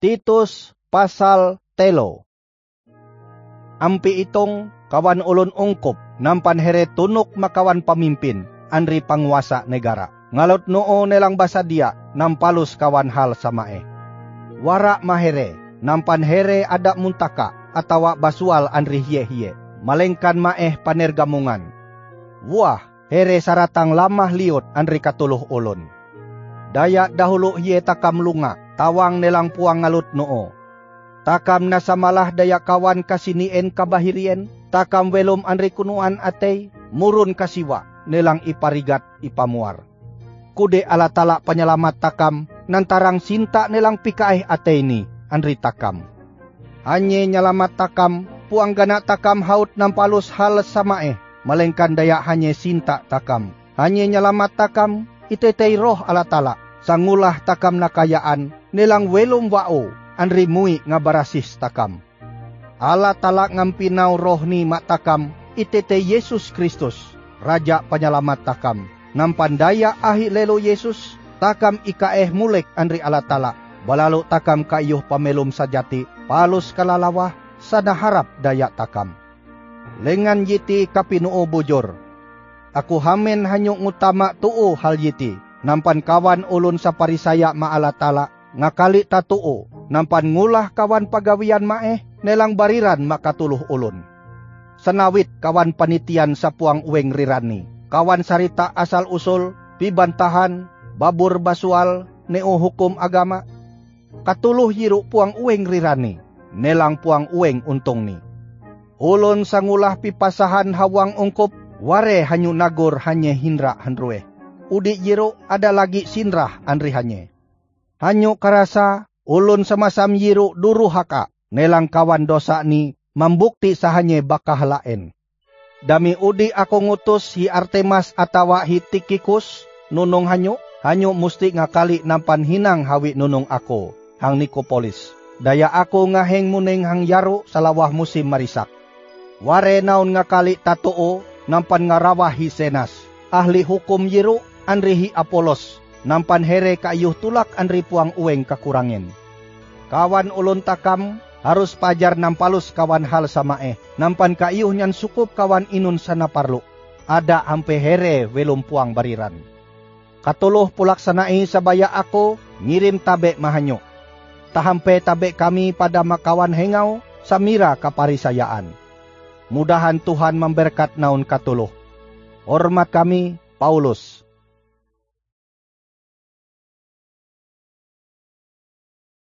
Titus pasal 3. Ampi itong kawan ulun ungkup nampan here tunuk makawan pamimpin anri panguasa negara. Ngalot noo nelang basadia nampalus kawan hal samae. Wara mahere nampan here ada muntaka atawa basual anri hie-hie. Malengkan maeh panergamungan. Wah, here saratang lamah liot anri katuluh ulun. Daya dahulu hie takam lunga, tawang nelang puang ngalut noo. Takam nasamalah daya kawan kasinien kabahirien, takam welum anri kunuan atei, murun kasiwa, nelang iparigat ipamuar. Kude ala tala penyelamat takam, nantarang sinta nelang pikaih atei ni, anri takam. Hanye nyelamat takam, puang gana takam haut nampalus hal samaeh, malengkan daya hanye sinta takam. Hanye nyelamat takam, itetei roh ala tala. Sangulah takam nakayaan, nelang welum wao, anri mui ngabarasis takam. Ala talak ngampinau roh ni mak takam, itete Yesus Kristus, Raja Penyelamat takam. Nampan daya ahi lelo Yesus, takam ikaeh mulek anri ala talak. Balalu takam kaiyuh pamelum sajati, palus kalalawah, sana harap daya takam. Lengan yiti kapinuo bujur. Aku hamen hanyuk ngutama tuo hal yiti. Nampan kawan ulun saparisaya maala tala, ngakali tatuo, nampan ngulah kawan pagawian maeh, nelang bariran makatuluh ulun. Senawit kawan panitian sapuang uweng rirani, kawan sarita asal usul, pibantahan, babur basual, neo hukum agama. Katuluh yiru puang uweng rirani, nelang puang uweng untung ni. Ulun sangulah pipasahan hawang ungkup, ware hanyu nagur hanye hindra handrueh. Udi yiru ada lagi sinrah anri hanye. Hanyu karasa ulun semasam yiru duru haka nelang kawan dosa ni membukti sahanye bakah laen. Dami udi aku ngutus hi Artemas atawa hi Tikikus nunung hanyu musti ngakali nampan hinang hawi nunung aku hang Nikopolis. Daya aku ngaheng muneng hang yaru salawah musim marisak. Ware naun ngakali tatuo nampan ngarawah hi Senas. Ahli hukum yiru anri hi Apolos, nampan here kaiyuh tulak anri puang uweng kakurangin. Kawan ulun takam, harus pajar nampalus kawan hal samaeh, nampan kaiyuh nyan sukup kawan inun sana parlu. Ada ampe here welum puang bariran. Katuluh pulaksanai sabaya aku, ngirim tabe mahanyo. Tahampe tabe kami pada makawan hengau, samira kaparisayaan. Mudahan Tuhan memberkat naun katuluh. Hormat kami, Paulus.